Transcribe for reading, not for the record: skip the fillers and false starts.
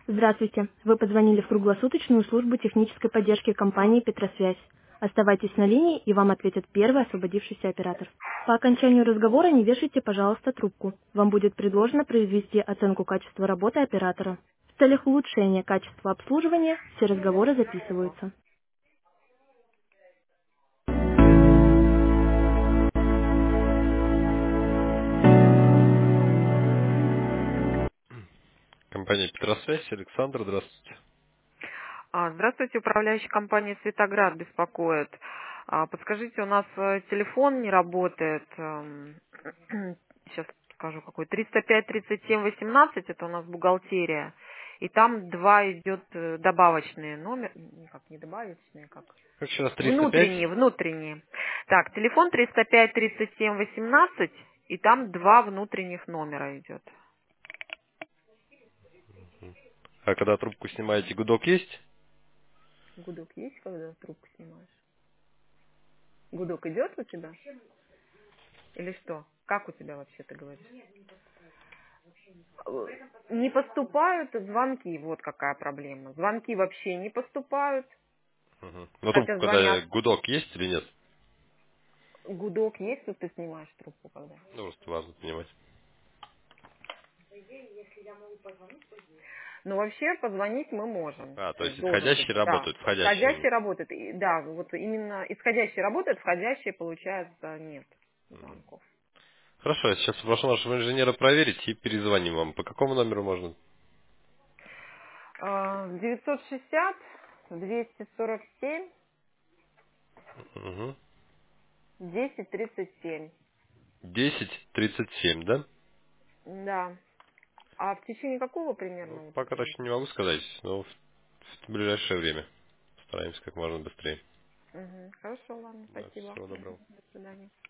Здравствуйте. Вы позвонили в круглосуточную службу технической поддержки компании «Петросвязь». Оставайтесь на линии, и вам ответит первый освободившийся оператор. По окончанию разговора не вешайте, пожалуйста, трубку. Вам будет предложено произвести оценку качества работы оператора. В целях улучшения качества обслуживания все разговоры записываются. Компания Петросвязь, Александр, здравствуйте. Здравствуйте, управляющая компания «Светоград» беспокоит. Подскажите, у нас телефон не работает. Сейчас скажу какой. 305-37-18, это у нас бухгалтерия. И там два идет добавочные номер. Как не добавочные, как? Как еще раз 305? Внутренние. Так, телефон 305-37-18, и там два внутренних номера идет. А когда трубку снимаете, гудок есть? Гудок есть, когда трубку снимаешь? Гудок идет у тебя? Или что? Как у тебя вообще, ты говоришь? Не поступают звонки, вот какая проблема. Звонки вообще не поступают, Угу. Но трубку, хотя когда звонят. гудок есть или нет? Гудок есть, что ты снимаешь трубку когда? Ну, просто важно понимать. Но вообще позвонить мы можем. А, то То есть есть должен быть, исходящие да. работают, входящие. Входящий работает. Да, вот именно исходящий работает, входящий, получается, нет звонков. Хорошо, я сейчас попрошу нашего инженера проверить и перезвоним вам. По какому номеру можно? 960 247 Угу. 1037. 10:37, да? Да. А в течение какого Ну, примерно вот пока времени? точно не могу сказать, но в ближайшее время. Стараемся как можно быстрее. Мгм. Хорошо, ладно, Да, спасибо. всего доброго. Мгм. До свидания.